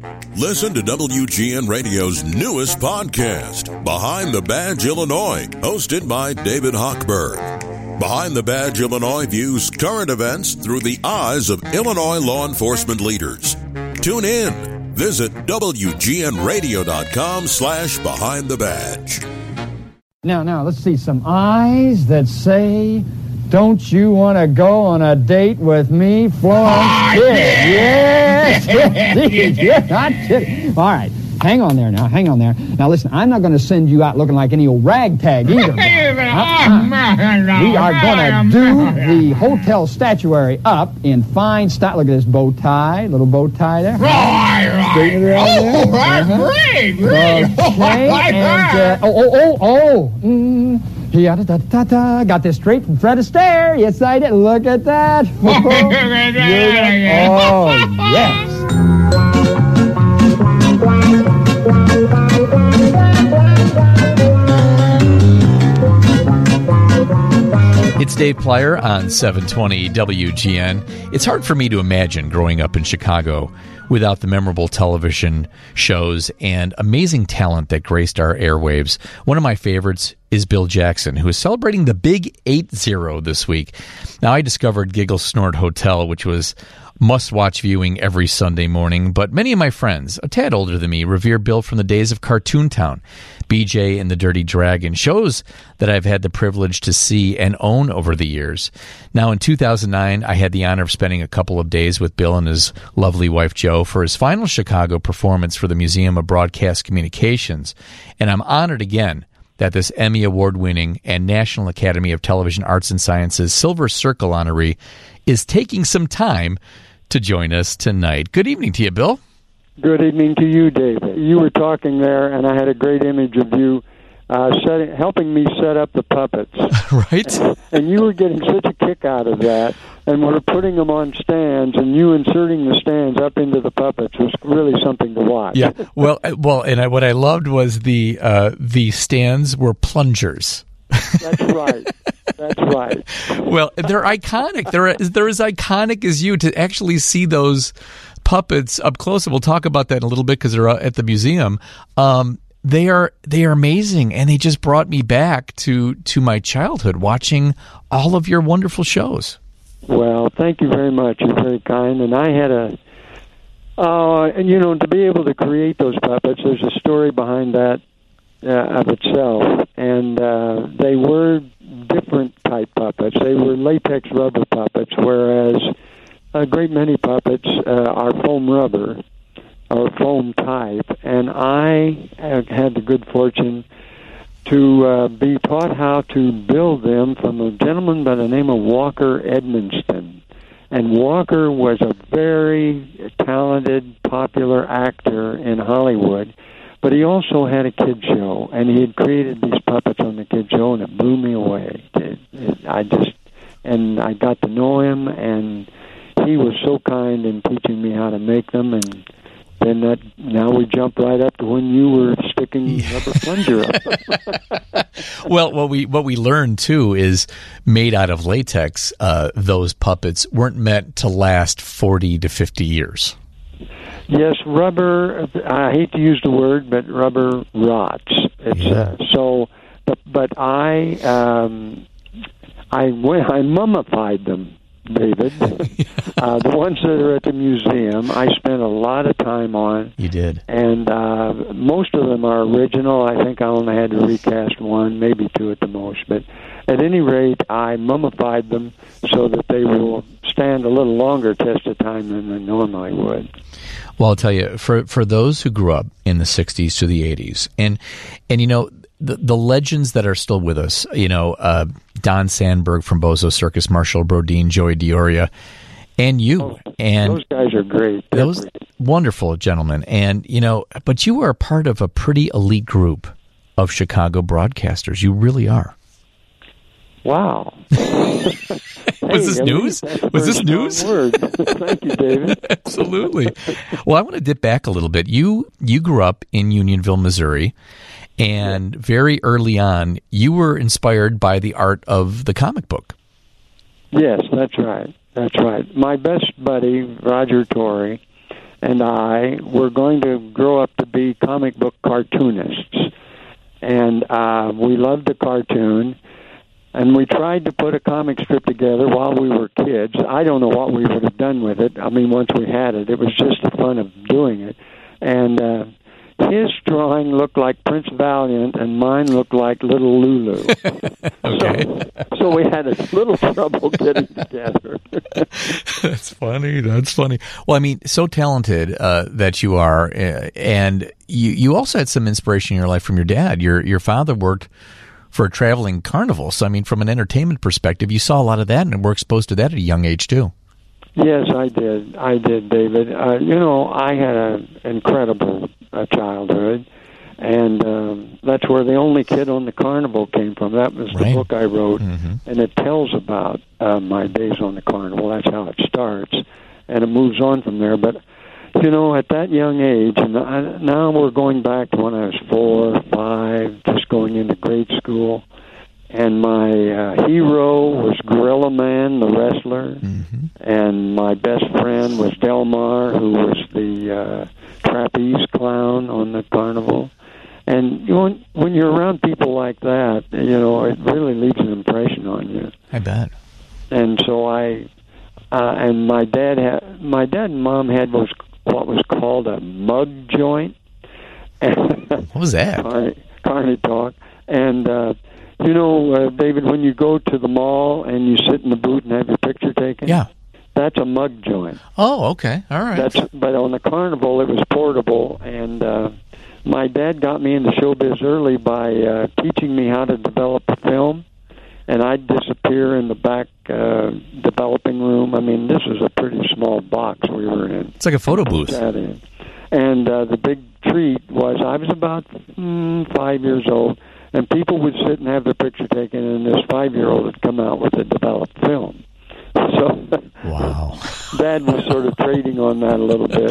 Listen to WGN Radio's newest podcast, Behind the Badge Illinois, hosted by David Hochberg. Behind the Badge Illinois views current events through the eyes of Illinois law enforcement leaders. Tune in. Visit WGNRadio.com/Behind the Badge. Now, let's see some eyes that say, don't you want to go on a date with me, Florence Kidd? Yes, you're not kidding. All right, hang on there now, Now, listen, I'm not going to send you out looking like any old ragtag either. We are going to do the hotel statuary up in fine style. Look at this bow tie, little bow tie there. Straighten it around there. Great. And, got this straight from Fred Astaire. Yes, I did. Look at that. Oh, yes. It's Dave Plyer on 720 WGN. It's hard for me to imagine growing up in Chicago without the memorable television shows and amazing talent that graced our airwaves. One of my favorites is Bill Jackson, who is celebrating the Big 8-0 this week. Now, I discovered Giggle Snort Hotel, which was must-watch viewing every Sunday morning, but many of my friends, a tad older than me, revere Bill from the days of Cartoon Town, BJ and the Dirty Dragon, shows that I've had the privilege to see and own over the years. Now, in 2009, I had the honor of spending a couple of days with Bill and his lovely wife, Jo, for his final Chicago performance for the Museum of Broadcast Communications, and I'm honored again that this Emmy Award-winning and National Academy of Television Arts and Sciences Silver Circle honoree is taking some time to join us tonight. Good evening to you, Bill. Good evening to you, David. You were talking there, and I had a great image of you helping me set up the puppets. Right. And you were getting such a kick out of that, and we were putting them on stands, and you inserting the stands up into the puppets was really something to watch. Yeah. Well, what I loved was the stands were plungers. That's right. That's right. Well, they're iconic. They're as iconic as you to actually see those puppets up close. And we'll talk about that in a little bit because they're at the museum. They are amazing, and they just brought me back to my childhood watching all of your wonderful shows. Well, thank you very much. You're very kind. And I had to be able to create those puppets, there's a story behind that of itself. And they were different type puppets. They were latex rubber puppets, whereas a great many puppets are foam rubber or foam type. And I had the good fortune to be taught how to build them from a gentleman by the name of Walker Edmonston. And Walker was a very talented, popular actor in Hollywood, but he also had a kid show, and he had created these puppets on the kid show, and it blew me away. I got to know him, and he was so kind in teaching me how to make them, and then now we jump right up to when you were sticking rubber plunger up. Well, what we learned too is made out of latex. Those puppets weren't meant to last 40 to 50 years. Yes, rubber. I hate to use the word, but rubber rots. But I mummified them, David. The ones that are at the museum, I spent a lot of time on. You did. And most of them are original. I think I only had to recast one, maybe two at the most. But at any rate, I mummified them so that they will stand a little longer test of time than they normally would. Well, I'll tell you, for those who grew up in the 60s to the 80s, and the legends that are still with us, Don Sandberg from Bozo Circus, Marshall Brodeen, Joey Dioria, and you. And those guys are great. Those wonderful gentlemen. And, but you are a part of a pretty elite group of Chicago broadcasters. You really are. Wow. Was this news? Was this news? Thank you, David. Absolutely. Well, I want to dip back a little bit. You grew up in Unionville, Missouri, and very early on, you were inspired by the art of the comic book. Yes, that's right. That's right. My best buddy, Roger Torrey, and I were going to grow up to be comic book cartoonists. And we loved the cartoon, and we tried to put a comic strip together while we were kids. I don't know what we would have done with it. I mean, once we had it, it was just the fun of doing it. And his drawing looked like Prince Valiant, and mine looked like Little Lulu. Okay. So we had a little trouble getting together. That's funny. That's funny. Well, I mean, so talented that you are, and you also had some inspiration in your life from your dad. Your father worked for a traveling carnival. So, I mean, from an entertainment perspective, you saw a lot of that and were exposed to that at a young age, too. Yes, I did. I did, David. I had an incredible childhood, and that's where the only kid on the carnival came from. That was the book I wrote, and it tells about my days on the carnival. That's how it starts, and it moves on from there. But, at that young age, and now we're going back to when I was 4, 5, just going into grade school, and my hero was Gorilla Man, the wrestler, and my best friend was Delmar, who was the trapeze clown on the carnival. And when you're around people like that, it really leaves an impression on you. I bet. And so and my dad and mom had what was called a mug joint. What was that? Carny talk. And David, when you go to the mall and you sit in the booth and have your picture taken, that's a mug joint. Oh, okay, all right. But on the carnival, it was portable, and my dad got me into showbiz early by teaching me how to develop a film, and I'd disappear in the back developing room. I mean, this was a pretty small box we were in. It's like a photo booth. And the big treat was I was about 5 years old, and people would sit and have their picture taken, and this 5-year-old would come out with a developed film. So, wow. Dad was sort of trading on that a little bit.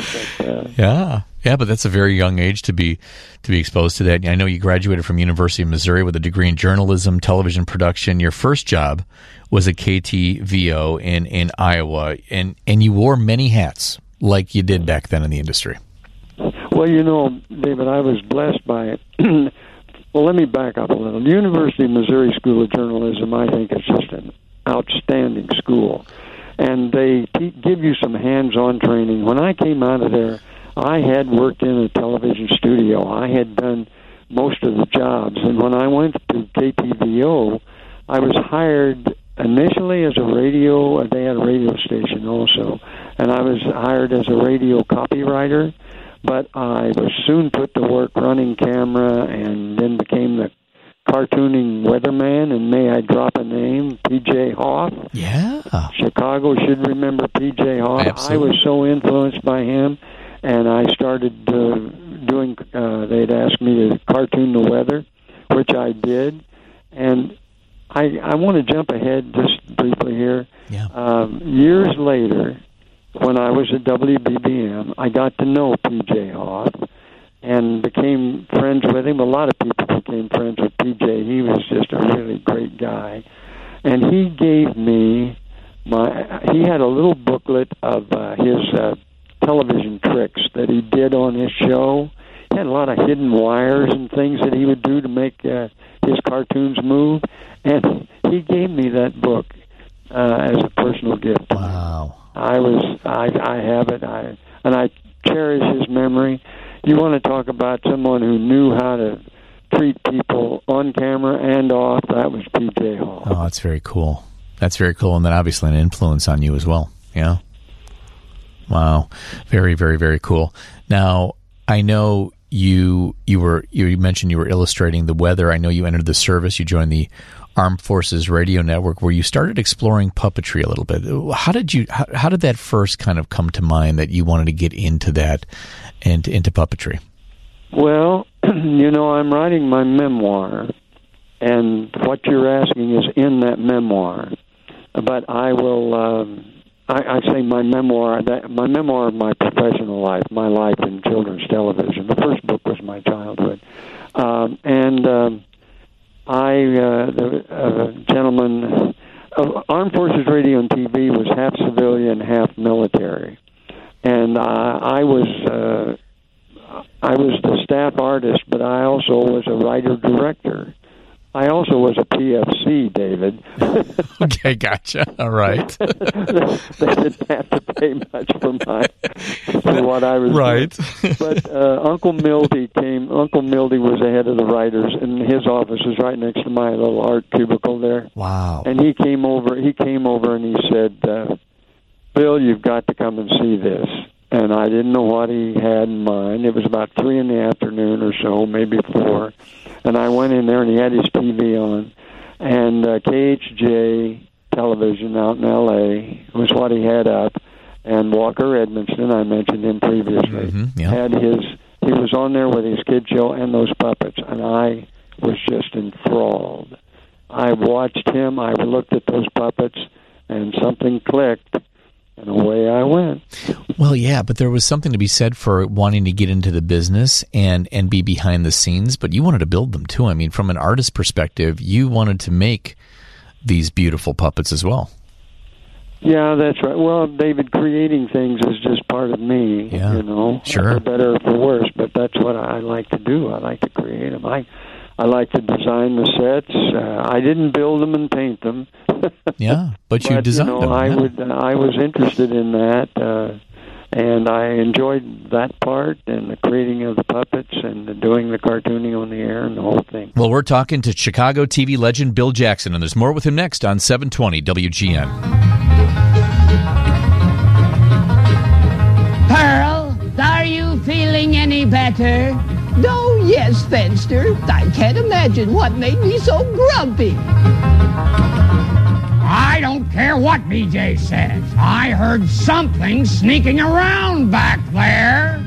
But that's a very young age to be exposed to that. I know you graduated from University of Missouri with a degree in journalism, television production. Your first job was at KTVO in Iowa, and you wore many hats like you did back then in the industry. Well, David, I was blessed by it. Well, let me back up a little. The University of Missouri School of Journalism, I think, is just an outstanding school. And they give you some hands-on training. When I came out of there, I had worked in a television studio. I had done most of the jobs. And when I went to KTVO, I was hired initially as a radio. They had a radio station also. And I was hired as a radio copywriter. But I was soon put to work running camera and then became the cartooning weatherman. And may I drop a name? P.J. Hoff. Yeah. Chicago should remember P.J. Hoff. Absolutely. I was so influenced by him, and I started doing, they'd asked me to cartoon the weather, which I did. And I want to jump ahead just briefly here. Yeah. Years later, when I was at WBBM, I got to know P.J. Hoff and became friends with him. A lot of people became friends with P.J. He was just a really great guy. And he gave me he had a little booklet of his television tricks that he did on his show. He had a lot of hidden wires and things that he would do to make his cartoons move. And he gave me that book as a personal gift. Wow. I have it, and I cherish his memory. You want to talk about someone who knew how to treat people on camera and off, that was P.J. Hall. Oh, that's very cool. That's very cool, and then obviously an influence on you as well. Yeah. Wow. Very, very, very cool. Now, I know you mentioned you were illustrating the weather. I know you entered the service. You joined the Armed Forces Radio Network, where you started exploring puppetry a little bit. How did that first kind of come to mind that you wanted to get into that and into puppetry? Well, I'm writing my memoir, and what you're asking is in that memoir. But I will, I say my memoir of my professional life, my life in children's television. The first book was my childhood. The gentleman of Armed Forces Radio and TV was half civilian, half military. And I was was the staff artist, but I also was a writer-director. I also was a PFC, David. Okay, gotcha. All right. They didn't have to pay much for what I was doing. But Uncle Mildy came. Uncle Mildy was the head of the writers, and his office was right next to my little art cubicle there. Wow. And he came over. And he said, "Bill, you've got to come and see this." And I didn't know what he had in mind. It was about 3 p.m. or so, maybe 4. And I went in there, and he had his TV on. And KHJ Television out in L.A. was what he had up. And Walker Edmondson, I mentioned him previously, he was on there with his kid show and those puppets. And I was just enthralled. I watched him. I looked at those puppets, and something clicked. And away I went. Well, yeah, but there was something to be said for wanting to get into the business and be behind the scenes, but you wanted to build them too. I mean, from an artist perspective, you wanted to make these beautiful puppets as well. Yeah, that's right. Well, David, creating things is just part of me, you know. Sure. For better or for worse, but that's what I like to do. I like to create them. I like to design the sets. I didn't build them and paint them. Yeah, but you designed them. I was interested in that, and I enjoyed that part and the creating of the puppets and doing the cartooning on the air and the whole thing. Well, we're talking to Chicago TV legend Bill Jackson, and there's more with him next on 720 WGN. Pearl, are you feeling any better? Oh, yes, Fenster. I can't imagine what made me so grumpy. I don't care what BJ says. I heard something sneaking around back there.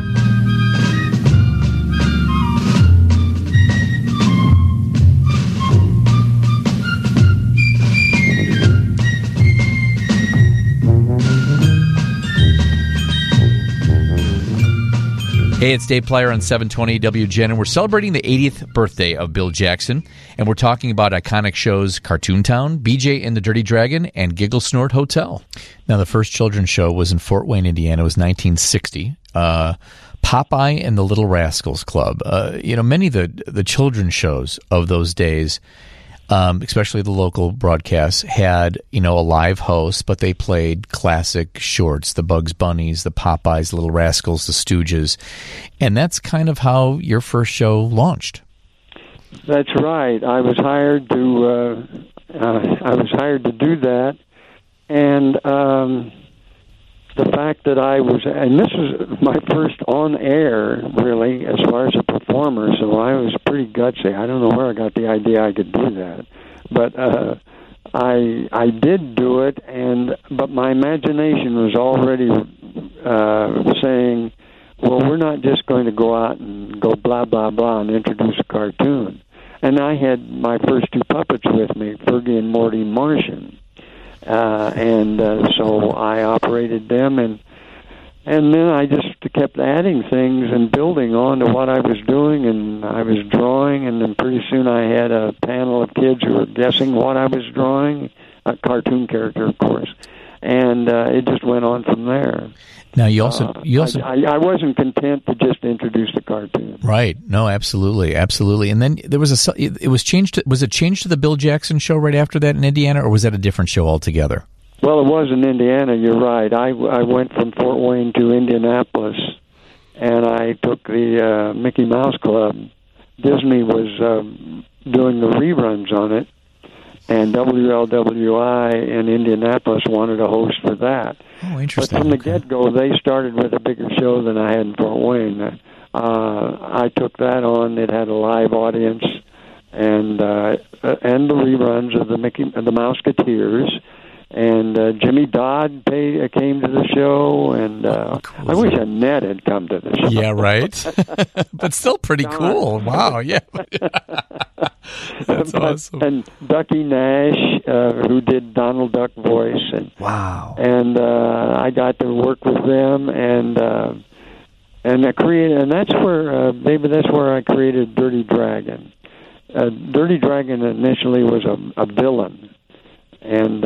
Hey, it's Dave Plyer on 720 WGN, and we're celebrating the 80th birthday of Bill Jackson, and we're talking about iconic shows Cartoon Town, BJ and the Dirty Dragon, and Giggle Snort Hotel. Now, the first children's show was in Fort Wayne, Indiana. It was 1960. Popeye and the Little Rascals Club. Many of the children's shows of those days, especially the local broadcasts, had, a live host, but they played classic shorts, the Bugs Bunnies, the Popeyes, the Little Rascals, the Stooges. And that's kind of how your first show launched. That's right. I was hired to do that. And the fact that and this was my first on air, really, as far as a performer, so I was pretty gutsy. I don't know where I got the idea I could do that, but I did do it, but my imagination was already saying, well, we're not just going to go out and go blah, blah, blah and introduce a cartoon. And I had my first 2 puppets with me, Fergie and Morty Martian. So I operated them, and then I just kept adding things and building on to what I was doing, and I was drawing, and then pretty soon I had a panel of kids who were guessing what I was drawing, a cartoon character, of course, and it just went on from there. Now, you also I wasn't content to just introduce the cartoon. Right. No, absolutely. And then there was it was changed. Was it changed to the Bill Jackson show right after that in Indiana, or was that a different show altogether? Well, it was in Indiana. You're right. I went from Fort Wayne to Indianapolis, and I took the Mickey Mouse Club. Disney was doing the reruns on it, and WLWI in Indianapolis wanted a host for that. Oh, interesting. But from the get-go, they started with a bigger show than I had in Fort Wayne. I took that on. It had a live audience, and the reruns of the Mouseketeers. And Jimmy Dodd came to the show, and cool. I wish Annette had come to the show. Yeah, right. But still pretty cool. Wow, yeah. That's awesome. And Ducky Nash, who did Donald Duck voice, and wow. And I got to work with them, and I created, and that's where that's where I created Dirty Dragon. Dirty Dragon initially was a villain, and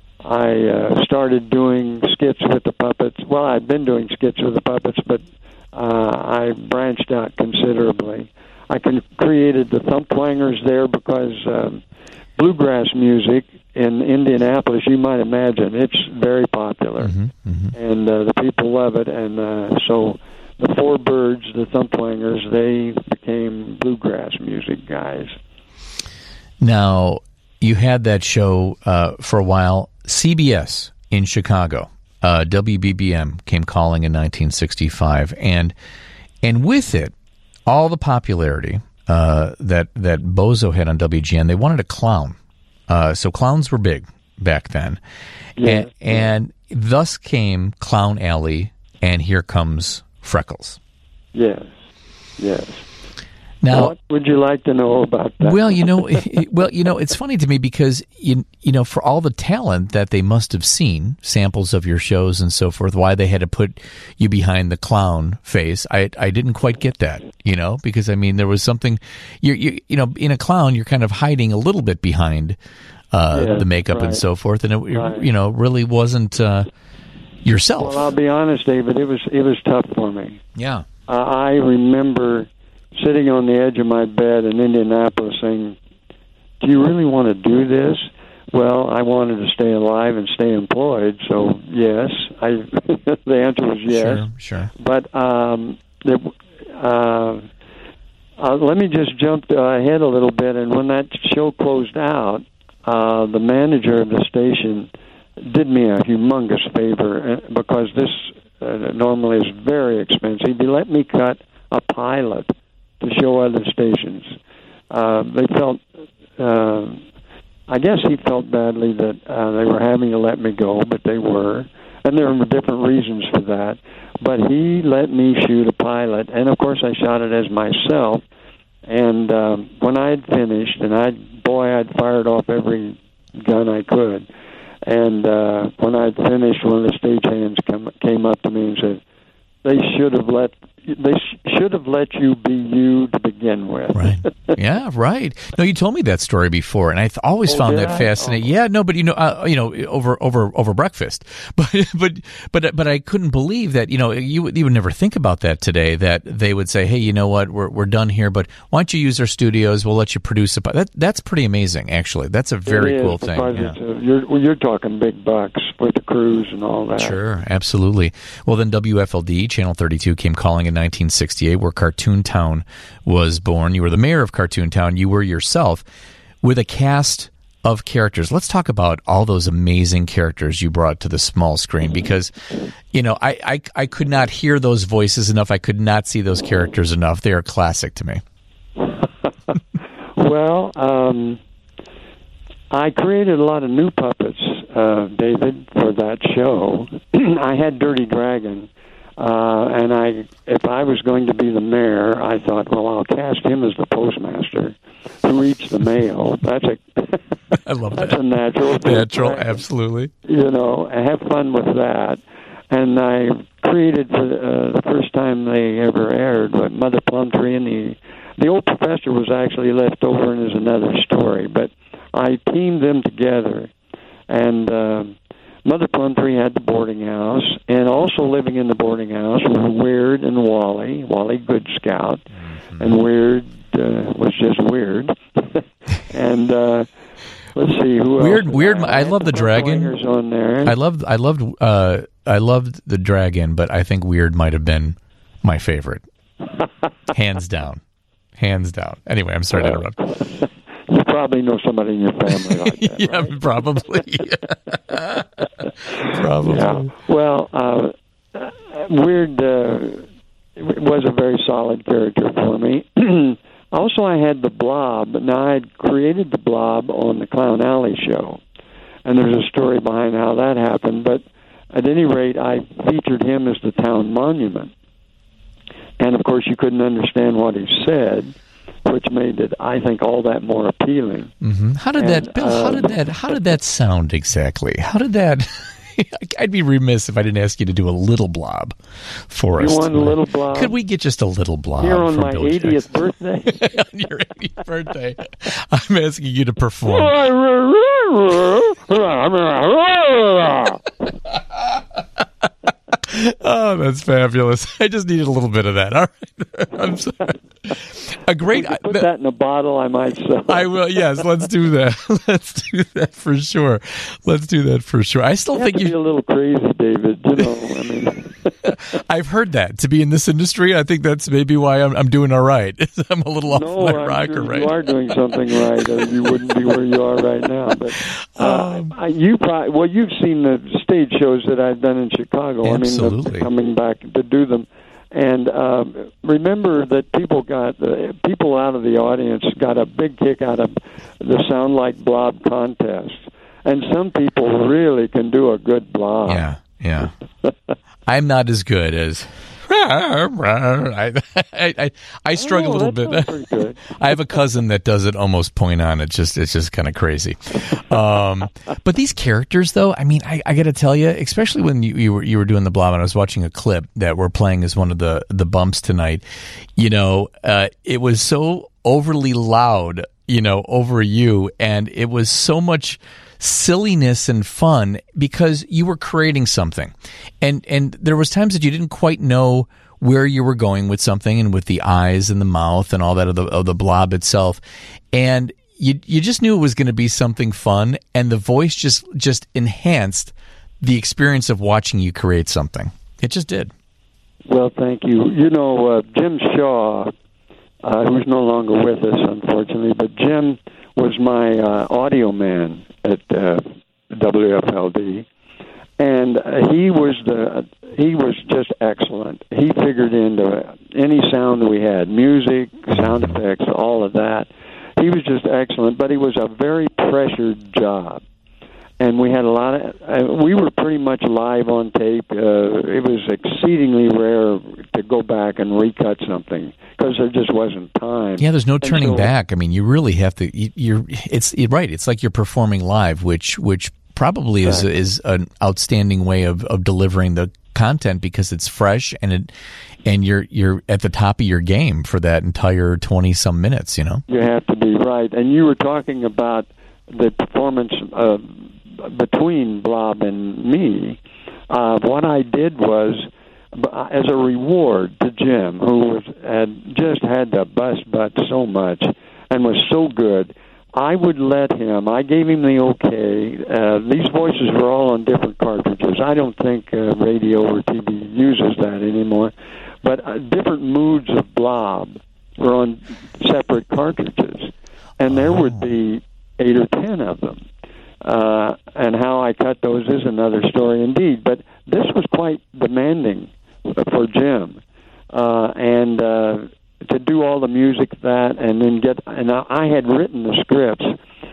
I started doing skits with the puppets. Well, I'd been doing skits with the puppets, but I branched out considerably. I created the Thump Twangers there because bluegrass music in Indianapolis, you might imagine, it's very popular, and the people love it. And so the Four Birds, the Thump Twangers, they became bluegrass music guys. Now, you had that show for a while. CBS in Chicago, WBBM came calling in 1965, and with it, all the popularity that Bozo had on WGN, they wanted a clown. So clowns were big back then. Yeah. And thus came Clown Alley, and here comes Freckles. Yes. Now, what would you like to know about that? Well, it's funny to me because for all the talent that they must have seen, samples of your shows and so forth, why they had to put you behind the clown face, I didn't quite get that, because there was something, in a clown you're kind of hiding a little bit behind the makeup and so forth, and it really wasn't yourself. Well, I'll be honest, David, it was tough for me. Yeah, I remember sitting on the edge of my bed in Indianapolis saying, do you really want to do this? Well, I wanted to stay alive and stay employed, so yes. The answer was yes. Sure. But let me just jump ahead a little bit. And when that show closed out, the manager of the station did me a humongous favor because this normally is very expensive. He let me cut a pilot to show other stations. They felt, I guess he felt badly that they were having to let me go, but they were. And there were different reasons for that. But he let me shoot a pilot, and of course I shot it as myself. And when I had finished, and I'd fired off every gun I could. And when I'd finished, one of the stagehands came up to me and said, They should have let you be you to begin with. Right. Yeah. Right. No, you told me that story before, and I always found that fascinating. Yeah. No, but over breakfast. But I couldn't believe that. You would never think about that today. That they would say, "Hey, you know what? We're done here, but why don't you use our studios? We'll let you produce a." That's pretty amazing, actually. That's a very cool thing. Yeah. You're talking big bucks with the crews and all that. Sure, absolutely. Well, then WFLD Channel 32 came calling in 1968, where Cartoon Town was born. You were the mayor of Cartoon Town. You were yourself with a cast of characters. Let's talk about all those amazing characters you brought to the small screen, because, I could not hear those voices enough. I could not see those characters enough. They are classic to me. Well, I created a lot of new puppets, David, for that show. I had Dirty Dragon. And if I was going to be the mayor, I thought, well, I'll cast him as the postmaster who reads the mail. I love that. That's a natural. Natural, absolutely. Have fun with that. And I created for the first time they ever aired Mother Plumtree, and the old professor was actually left over and is another story. But I teamed them together, and Mother Plumtree had the boarding house, and also living in the boarding house were Weird and Wally Good Scout, and Weird was just Weird. And let's see who else. Weird. I love the dragon. On there. I loved the dragon, but I think Weird might have been my favorite, hands down. Anyway, I'm sorry to interrupt. You probably know somebody in your family like that. Yeah, right? Probably. Probably. Yeah. Well, Weird was a very solid character for me. Also, I had the Blob. Now, I had created the Blob on the Clown Alley show, and there's a story behind how that happened. But at any rate, I featured him as the town monument. And, of course, you couldn't understand what he said, which made it, I think, all that more appealing. Mm-hmm. How did that sound exactly? How did that? I'd be remiss if I didn't ask you to do a little blob for us. You want a little blob? Could we get just a little blob? Here on my 80th birthday? On your 80th birthday, I'm asking you to perform. Oh, that's fabulous. I just needed a little bit of that. All right. I'm sorry. A great. Put that in a bottle, I might say. I will. Yes, let's do that. Let's do that for sure. Let's do that for sure. I still think you have to be a little crazy, David. You know, I mean, I've heard that to be in this industry. I think that's maybe why I'm doing all right. I'm a little off my rocker, right? You are doing something right, or you wouldn't be where you are right now. But you've seen the stage shows that I've done in Chicago. Absolutely. I mean, coming back to do them. And remember that people out of the audience got a big kick out of the Sound Like Blob contest. And some people really can do a good blob. Yeah. I'm not as good as... I struggle a little bit. I have a cousin that does it almost point on. It's just kind of crazy. But these characters, though, I mean, I got to tell you, especially when you were doing the blob, and I was watching a clip that we're playing as one of the bumps tonight. You know, it was so overly loud, you know, over you, and it was so much silliness and fun because you were creating something, and there was times that you didn't quite know where you were going with something, and with the eyes and the mouth and all that of the blob itself, and you just knew it was going to be something fun, and the voice just enhanced the experience of watching you create something. It just did. Well, thank you. You know, Jim Shaw, who's no longer with us, unfortunately, but Jim was my audio man at WFLD, and he was just excellent. He figured into any sound that we had, music, sound effects, all of that. He was just excellent, but he was a very pressured job, and we had a lot of. We were pretty much live on tape. It was exceedingly rare to go back and recut something because there just wasn't time. Yeah, there's no turning back. I mean, you really have to. You're right. It's like you're performing live, which probably is an outstanding way of delivering the content because it's fresh and you're at the top of your game for that entire 20-some minutes. You know, you have to be right. And you were talking about the performance between Blob and me. What I did was, as a reward to Jim, who had to bust butt so much and was so good, I would let him. I gave him the okay. These voices were all on different cartridges. I don't think radio or TV uses that anymore. But different moods of Blob were on separate cartridges, and there would be 8 or 10 of them. And how I cut those is another story indeed. But this was quite demanding for Jim, and to do all the music and then and I had written the scripts.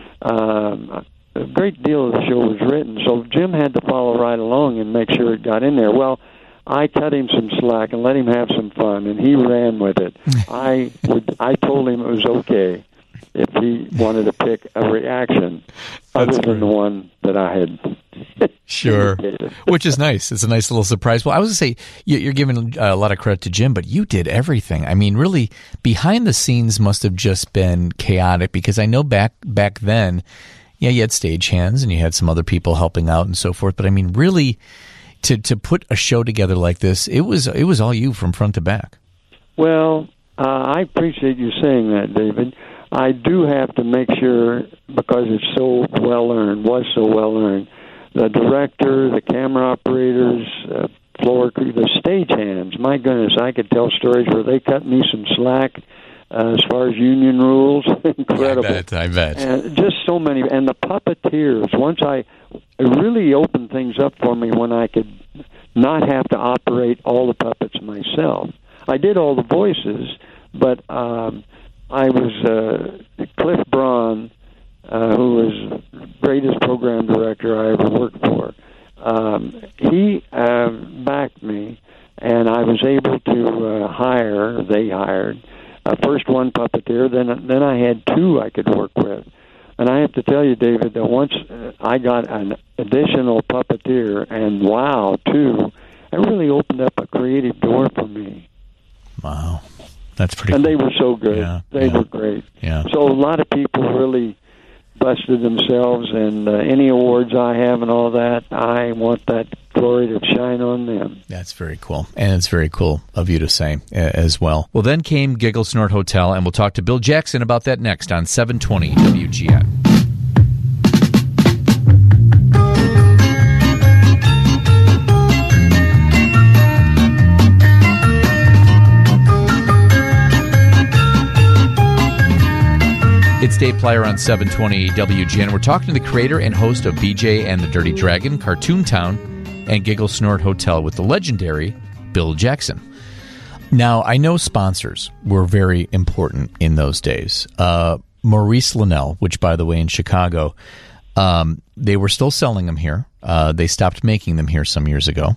A great deal of the show was written, so Jim had to follow right along and make sure it got in there. Well, I cut him some slack and let him have some fun, and he ran with it. I told him it was okay if he wanted to pick a reaction other than the one that I had. Sure, which is nice. It's a nice little surprise. Well, I was going to say, you're giving a lot of credit to Jim, but you did everything. I mean, really, behind the scenes must have just been chaotic, because I know back then, yeah, you had stagehands and you had some other people helping out and so forth, but I mean, really, to put a show together like this, it was all you from front to back. Well, I appreciate you saying that, David. I do have to make sure, because it's so well-earned, the director, the camera operators, floor crew, the stagehands, my goodness, I could tell stories where they cut me some slack as far as union rules. Incredible. I bet. And just so many. And the puppeteers, it really opened things up for me when I could not have to operate all the puppets myself. I did all the voices, but I was Cliff Braun, who was the greatest program director I ever worked for. He backed me, and I was able to they hired, first one puppeteer, then I had 2 I could work with. And I have to tell you, David, that once I got an additional puppeteer, and 2, it really opened up a creative door for me. Wow. That's pretty And cool. they were so good. Yeah, they were great. Yeah. So a lot of people really busted themselves, and any awards I have and all that, I want that glory to shine on them. That's very cool. And it's very cool of you to say as well. Well, then came Giggle Snort Hotel, and we'll talk to Bill Jackson about that next on 720 WGN. It's Dave Plyer on 720 WGN. We're talking to the creator and host of BJ and the Dirty Dragon, Cartoon Town, and Giggle Snort Hotel with the legendary Bill Jackson. Now, I know sponsors were very important in those days. Maurice Linnell, which, by the way, in Chicago, they were still selling them here. They stopped making them here some years ago.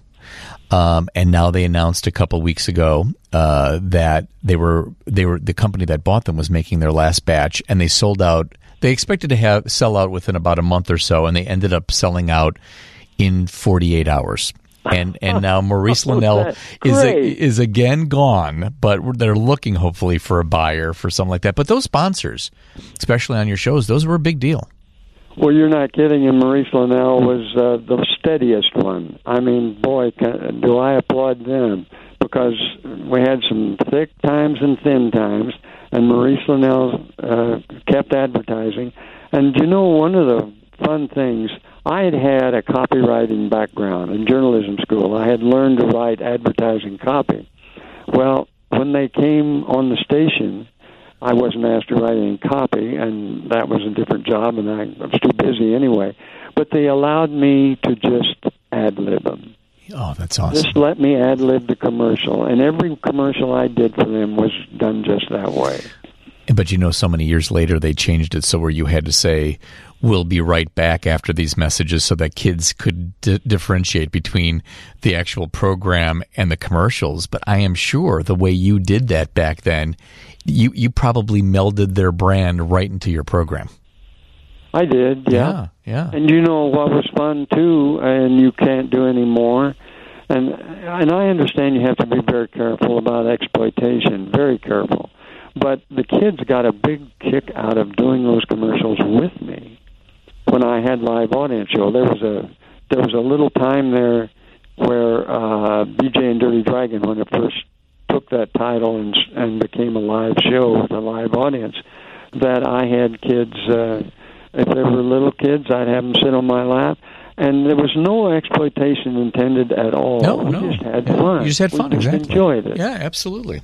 And now they announced a couple weeks ago that they were the company that bought them was making their last batch, and they sold out. They expected to sell out within about a month or so, and they ended up selling out in 48 hours. And now Maurice Linnell is again gone, but they're looking hopefully for a buyer for something like that. But those sponsors, especially on your shows, those were a big deal. Well, you're not kidding, and Maurice Linnell was the steadiest one. I mean, boy, do I applaud them, because we had some thick times and thin times, and Maurice Linnell kept advertising. And you know, one of the fun things, I had a copywriting background in journalism school. I had learned to write advertising copy. Well, when they came on the station, I wasn't asked to write any copy, and that was a different job, and I was too busy anyway. But they allowed me to just ad-lib them. Oh, that's awesome. Just let me ad-lib the commercial, and every commercial I did for them was done just that way. But you know, so many years later, they changed it so where you had to say, we'll be right back after these messages, so that kids could differentiate between the actual program and the commercials. But I am sure the way you did that back then, you probably melded their brand right into your program. I did, yeah. Yeah. And you know what was fun, too, and you can't do anymore, and I understand you have to be very careful about exploitation, very careful. But the kids got a big kick out of doing those commercials with me. When I had live audience show, there was a little time there where BJ and Dirty Dragon, when it first took that title and became a live show with a live audience, that I had kids, if there were little kids, I'd have them sit on my lap, and there was no exploitation intended at all. We just had fun. You just had fun, exactly. Enjoyed it. Yeah, absolutely.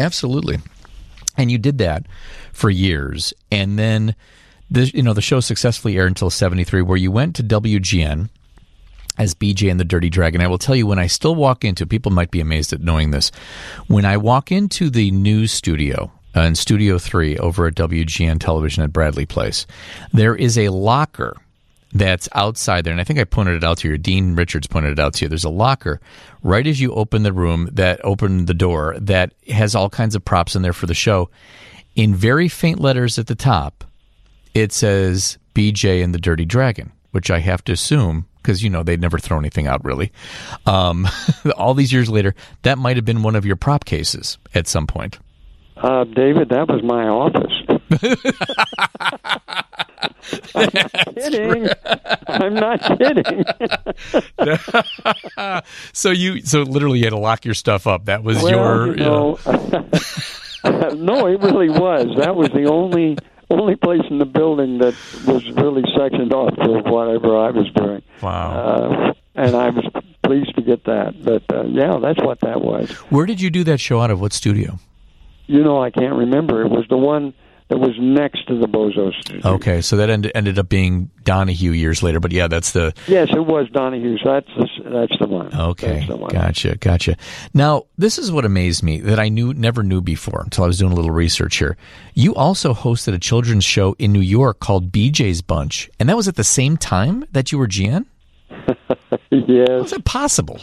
And you did that for years, and then the show successfully aired until 73, where you went to WGN as BJ and the Dirty Dragon. I will tell you, when I still walk into, people might be amazed at knowing this, when I walk into the news studio in Studio 3 over at WGN Television at Bradley Place, there is a locker that's outside there, and I think I pointed it out to you. Dean Richards pointed it out to you. There's a locker right as you open the door that has all kinds of props in there for the show. In very faint letters at the top, it says BJ and the Dirty Dragon, which I have to assume, because, they'd never throw anything out, really. All these years later, that might have been one of your prop cases at some point. David, that was my office. I'm not kidding. So literally you had to lock your stuff up. That was no, it really was. That was the only place in the building that was really sectioned off for whatever I was doing. Wow. And I was pleased to get that. But, that's what that was. Where did you do that show out of? What studio? I can't remember. It was the one that was next to the Bozo studio. Okay, so that ended up being Donahue years later. But, yeah, that's the... Yes, it was Donahue. So that's the one. Okay, that's the one. Gotcha. Now, this is what amazed me that I never knew before until I was doing a little research here. You also hosted a children's show in New York called BJ's Bunch, and that was at the same time that you were GN? Yes. How is it possible?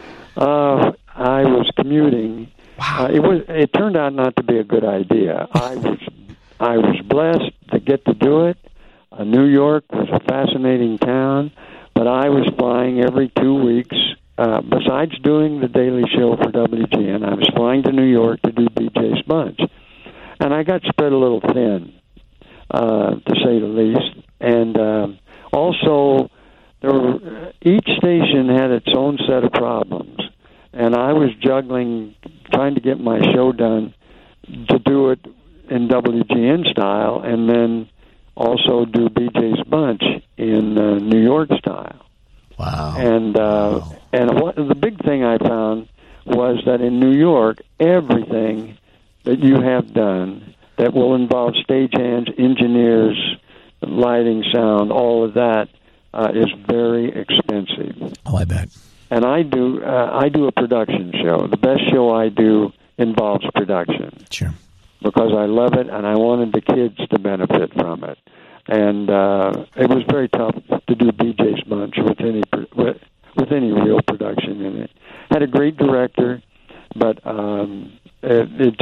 I was commuting. Wow. It turned out not to be a good idea. I was blessed to get to do it. New York was a fascinating town, but I was flying every 2 weeks. Besides doing the daily show for WGN, I was flying to New York to do BJ's Bunch. And I got spread a little thin, to say the least. And also, each station had its own set of problems, and I was juggling, trying to get my show done to do it in WGN style, and then also do BJ's Bunch in New York style. Wow. And the big thing I found was that in New York, everything that you have done that will involve stagehands, engineers, lighting, sound, all of that is very expensive. Oh, I bet. And I do a production show. The best show I do involves production. Sure. Because I love it, and I wanted the kids to benefit from it. And it was very tough to do BJ's Bunch with any real production in it. Had a great director, but it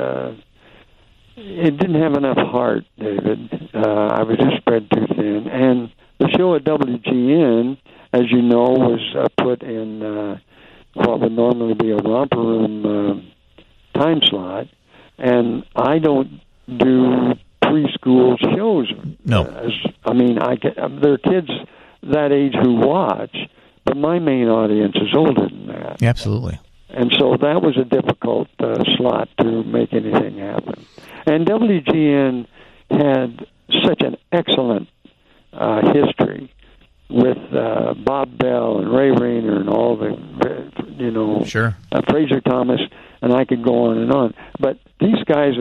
didn't have enough heart, David. I was just spread too thin. And the show at WGN, as you know, was put in what would normally be a romper room time slot. And I don't do preschool shows. No. There are kids that age who watch, but my main audience is older than that. Absolutely. And so that was a difficult slot to make anything happen. And WGN had such an excellent history with Bob Bell and Ray Rayner and all the, Sure. Fraser Thomas, and I could go on and on. But these guys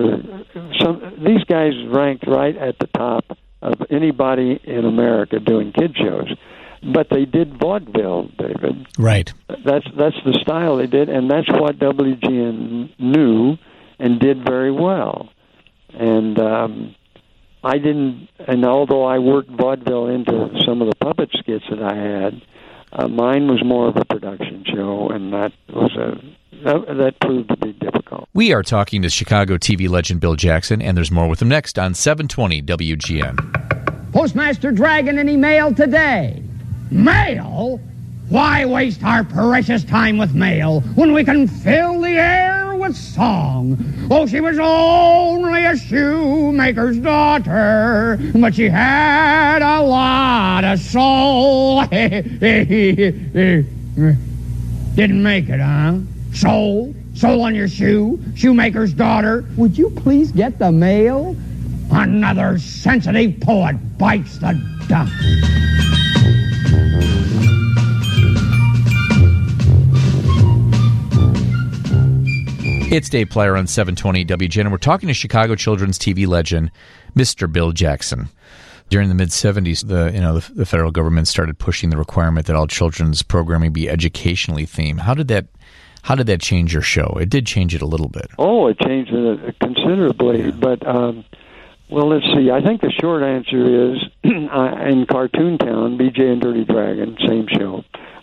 ranked right at the top of anybody in America doing kid shows. But they did vaudeville, David. Right. That's the style they did, and that's what WGN knew and did very well. And I didn't, and although I worked vaudeville into some of the puppet skits that I had, mine was more of a production show, and that proved to be difficult. We are talking to Chicago TV legend Bill Jackson, and there's more with him next on 720 WGN. Postmaster dragging any mail today? Mail? Why waste our precious time with mail when we can fill the air with song? Oh, she was only a shoemaker's daughter, but she had a lot of soul. Didn't make it, huh? Soul? Soul on your shoe? Shoemaker's daughter? Would you please get the mail? Another sensitive poet bites the dust. It's Dave Plyer on 720 WGN, and we're talking to Chicago children's TV legend, Mr. Bill Jackson. During the mid-'70s, the federal government started pushing the requirement that all children's programming be educationally themed. How did that change your show? It did change it a little bit. Oh, it changed it considerably. Yeah. But, let's see. I think the short answer is, in Cartoon Town, BJ and Dirty Dragon, same show,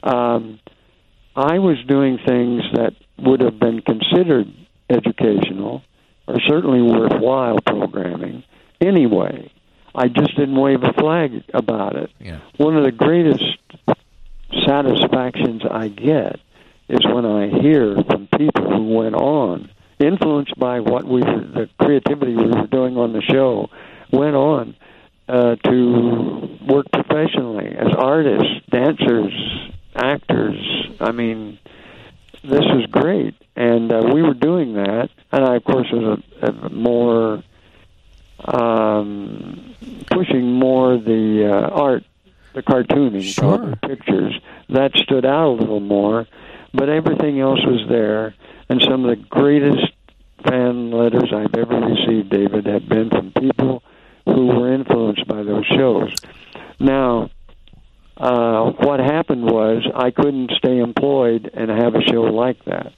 I was doing things that would have been considered educational or certainly worthwhile programming anyway. I just didn't wave a flag about it. Yeah. One of the greatest satisfactions I get is when I hear from people who went on, influenced by the creativity we were doing on the show, went on to work professionally as artists, dancers, actors. I mean, this was great, and we were doing that. And I, of course, was more pushing more the art, the cartooning, sure, the pictures. That stood out a little more, but everything else was there. And some of the greatest fan letters I've ever received, David, have been from people who were influenced by those shows. Now, what happened was I couldn't stay employed and have a show like that.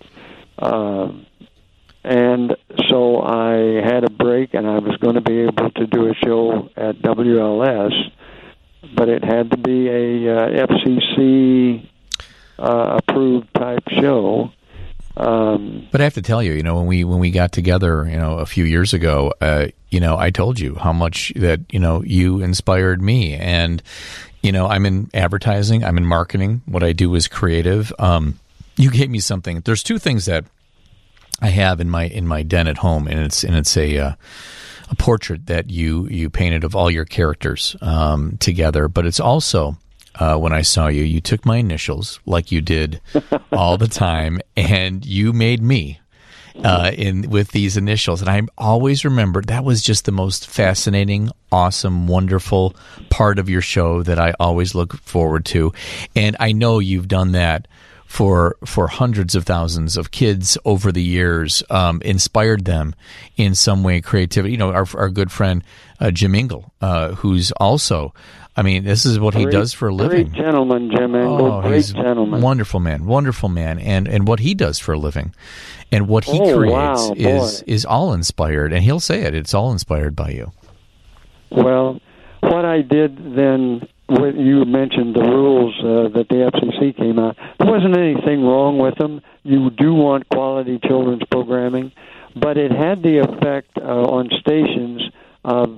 And so I had a break, and I was going to be able to do a show at WLS, but it had to be a FCC approved type show. But I have to tell you, when we got together, a few years ago, I told you how much that, you inspired me. And, I'm in advertising, I'm in marketing. What I do is creative. You gave me something. There's two things that I have in my den at home, and it's a portrait that you painted of all your characters together. But it's also when I saw you. You took my initials like you did all the time, and you made me with these initials. And I always remember that was just the most fascinating, awesome, wonderful part of your show that I always look forward to. And I know you've done that for hundreds of thousands of kids over the years, inspired them in some way, creativity. You know, our good friend Jim Engel, who's also, I mean, this is what he does for a living. Great gentleman, Jim Engel. Great gentleman. Wonderful man. And what he does for a living and what he creates is all inspired. And he'll say it. It's all inspired by you. Well, what I did then, when you mentioned the rules that the FCC came out, there wasn't anything wrong with them. You do want quality children's programming, but it had the effect on stations of,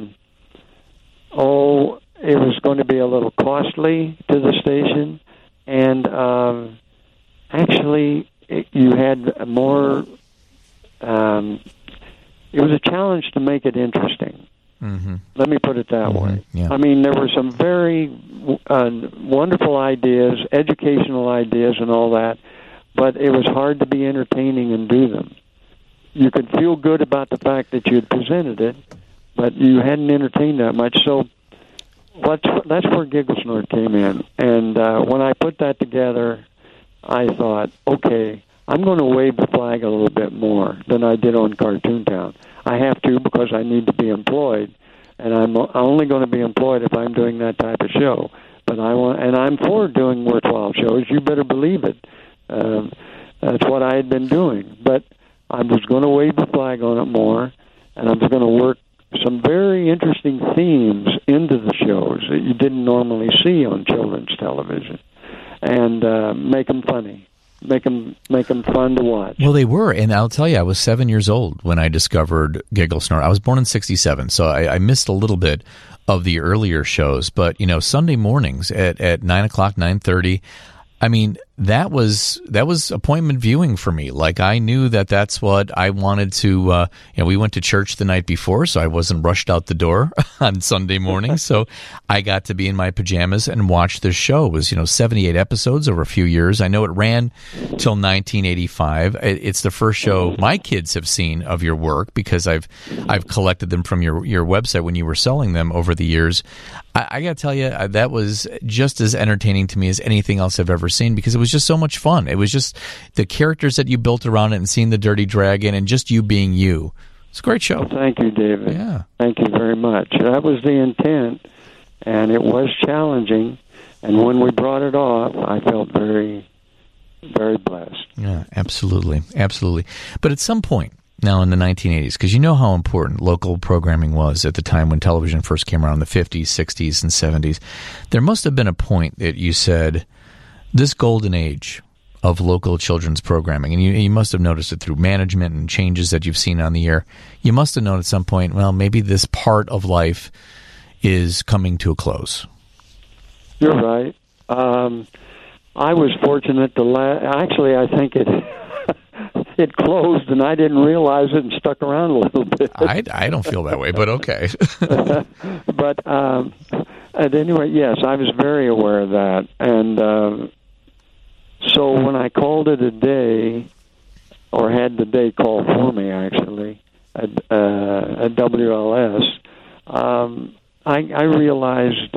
it was going to be a little costly to the station, and actually you had more, it was a challenge to make it interesting. Mm-hmm. Let me put it that way. Yeah. I mean, there were some very wonderful ideas, educational ideas and all that, but it was hard to be entertaining and do them. You could feel good about the fact that you had presented it, but you hadn't entertained that much. So that's where Giggle Snort came in. And when I put that together, I thought, okay, I'm going to wave the flag a little bit more than I did on Cartoon Town. I have to because I need to be employed, and I'm only going to be employed if I'm doing that type of show. But I'm for doing worthwhile shows. You better believe it. That's what I had been doing. But I was going to wave the flag on it more, and I was going to work some very interesting themes into the shows that you didn't normally see on children's television, and make them funny. Make them fun to watch. Well, they were, and I'll tell you, I was 7 years old when I discovered Giggle Snort. I was born in '67, so I missed a little bit of the earlier shows. But Sunday mornings at 9 o'clock, 9:30. I mean, that was appointment viewing for me. Like, I knew that's what I wanted to. We went to church the night before, so I wasn't rushed out the door on Sunday morning. So I got to be in my pajamas and watch this show. It was 78 episodes over a few years. I know it ran till 1985. It's the first show my kids have seen of your work because I've collected them from your website when you were selling them over the years. I got to tell you, that was just as entertaining to me as anything else I've ever seen because it was just so much fun. It was just the characters that you built around it and seeing the Dirty Dragon and just you being you. It's a great show. Well, thank you, David. Yeah. Thank you very much. That was the intent, and it was challenging. And when we brought it off, I felt very, very blessed. Yeah, absolutely. Absolutely. But at some point, now in the 1980s, because you know how important local programming was at the time when television first came around in the 50s, 60s, and 70s, there must have been a point that you said, this golden age of local children's programming, and you must have noticed it through management and changes that you've seen on the air, you must have known at some point, well, maybe this part of life is coming to a close. You're right. I was fortunate actually, I think it closed, and I didn't realize it and stuck around a little bit. I don't feel that way, but okay. But at any rate, yes, I was very aware of that. And so when I called it a day, or had the day called for me, actually, at WLS, I realized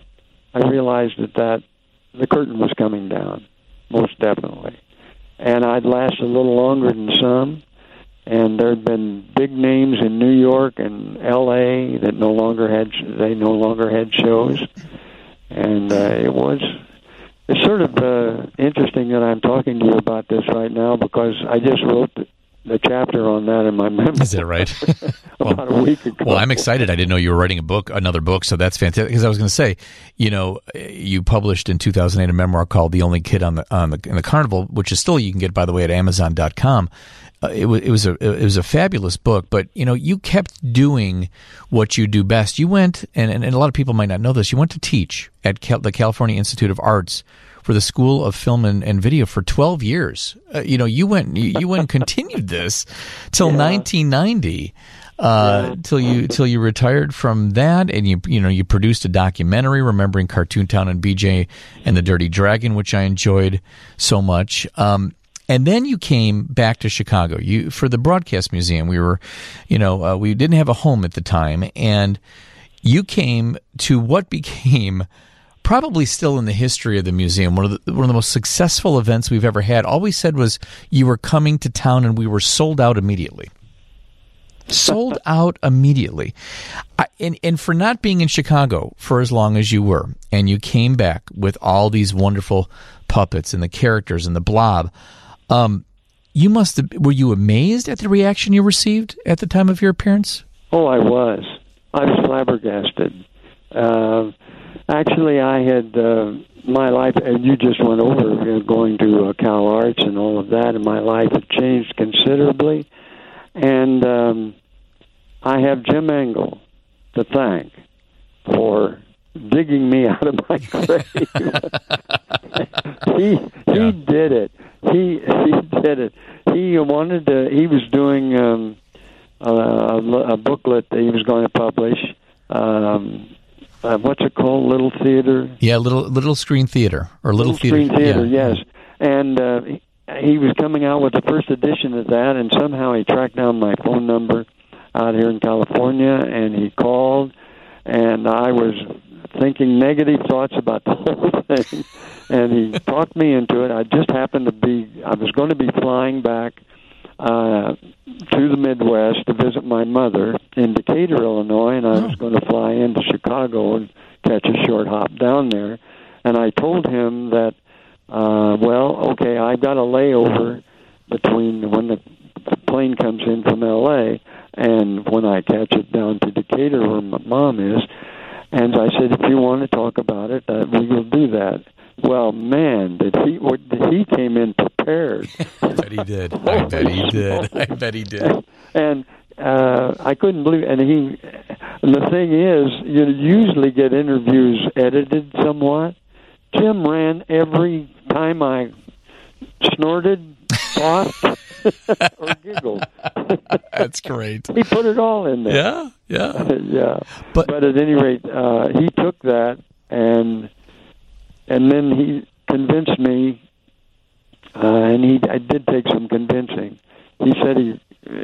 that the curtain was coming down, most definitely. And I'd lasted a little longer than some, and there'd been big names in New York and L.A. that no longer had shows, and it's sort of interesting that I'm talking to you about this right now because I just wrote the chapter on that in my memoir. Is that right? About a week ago. Well, I'm excited. I didn't know you were writing another book, so that's fantastic. Because I was going to say, you published in 2008 a memoir called "The Only Kid in the Carnival," which is still you can get, by the way, at Amazon.com. It was a fabulous book, but you kept doing what you do best. You went, and a lot of people might not know this. You went to teach at the California Institute of Arts for the School of Film and Video for 12 years. You went and continued this till 1990. till you retired from that, and you produced a documentary remembering Cartoon Town and BJ and the Dirty Dragon, which I enjoyed so much. And then you came back to Chicago. For the Broadcast Museum. We were, we didn't have a home at the time, and you came to what became probably still in the history of the museum one of the most successful events we've ever had. All we said was you were coming to town, and we were sold out immediately. Sold out immediately. And for not being in Chicago for as long as you were, and you came back with all these wonderful puppets and the characters and the Blob. Were you amazed at the reaction you received at the time of your appearance? Oh, I was flabbergasted. Actually, I had my life, and you just went over going to Cal Arts and all of that, and my life had changed considerably. And I have Jim Engel to thank for digging me out of my grave. He did it. He did it. He wanted to. He was doing a booklet that he was going to publish. What's it called? Little Theater. Yeah, little screen theater or little screen theater. Yeah. Yes, and he was coming out with the first edition of that, and somehow he tracked down my phone number out here in California, and he called, and I was thinking negative thoughts about the whole thing, and he talked me into it. I just happened to I was going to be flying back to the Midwest to visit my mother in Decatur, Illinois, and I was going to fly into Chicago and catch a short hop down there. And I told him that, I've got a layover between when the plane comes in from L.A. and when I catch it down to Decatur where my mom is. And I said, if you want to talk about it, we will do that. Well, man, he came in prepared. I bet he did. I bet he did. And I couldn't believe it. And the thing is, you usually get interviews edited somewhat. Jim ran every time I snorted, coughed, or giggled. That's great. He put it all in there. Yeah. Yeah. But at any rate, he took that and then he convinced me, and I did take some convincing. He said he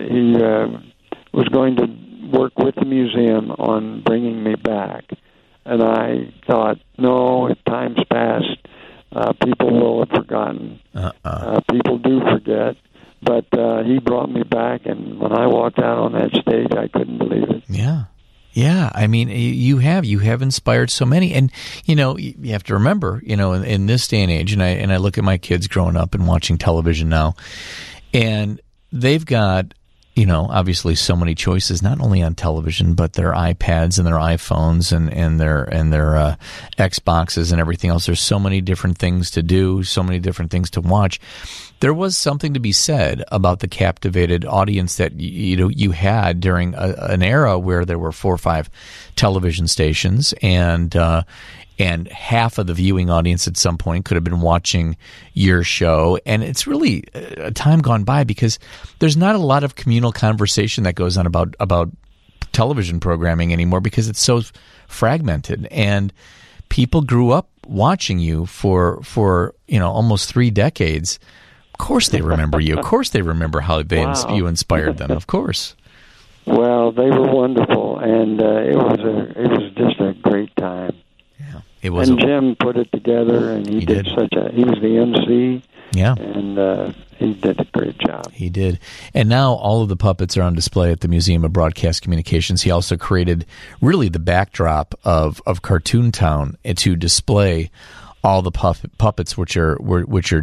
was going to work with the museum on bringing me back. And I thought, no, time's passed. People will have forgotten. People do forget. But he brought me back, and when I walked out on that stage, I couldn't believe it. Yeah. I mean, you have inspired so many, and you have to remember, in this day and age, and I look at my kids growing up and watching television now, and they've got obviously so many choices, not only on television, but their iPads and their iPhones and their Xboxes and everything else. There's so many different things to do, so many different things to watch. There was something to be said about the captivated audience that you had during an era where there were 4 or 5 television stations, and half of the viewing audience at some point could have been watching your show. And it's really a time gone by because there's not a lot of communal conversation that goes on about television programming anymore because it's so fragmented. And people grew up watching you for almost 3 decades. Of course they remember you. Of course they remember how you inspired them. Of course. Well, they were wonderful, and it was just a great time. Yeah. And Jim put it together, and he was the MC. Yeah. And he did a great job. He did. And now all of the puppets are on display at the Museum of Broadcast Communications. He also created really the backdrop of Cartoon Town to display all the puppets, which are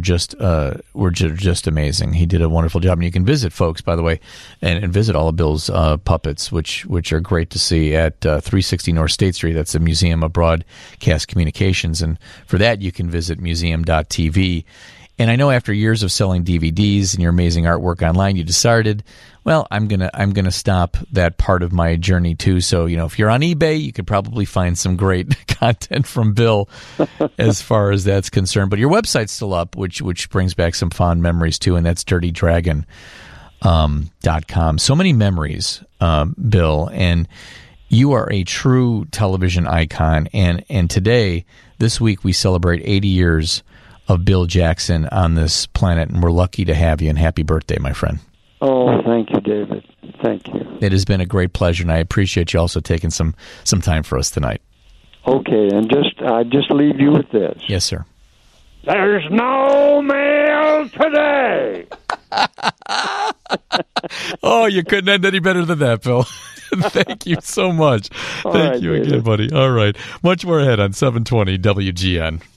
just amazing. He did a wonderful job, and you can visit, folks, by the way, and visit all of Bill's puppets, which are great to see at 360 North State Street. That's the Museum of Broadcast Communications, and for that you can visit museum.tv. And I know after years of selling DVDs and your amazing artwork online, you decided, well, I'm gonna stop that part of my journey too. So, if you're on eBay, you could probably find some great content from Bill as far as that's concerned. But your website's still up, which brings back some fond memories too, and that's Dirty Dragon. .com. So many memories, Bill, and you are a true television icon. And today, this week, we celebrate 80 years of Bill Jackson on this planet, and we're lucky to have you, and happy birthday, my friend. Oh, thank you, David. Thank you. It has been a great pleasure, and I appreciate you also taking some time for us tonight. Okay, and I just leave you with this. Yes, sir. There's no mail today. Oh, you couldn't end any better than that, Bill. Thank you so much. Thank you again, buddy. All right. Much more ahead on 720 WGN.